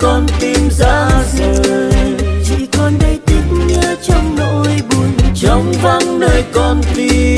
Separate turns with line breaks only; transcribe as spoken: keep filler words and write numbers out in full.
con tim ra rời, chỉ còn đây tiếc nhớ trong nỗi buồn, trong vắng nơi con tim.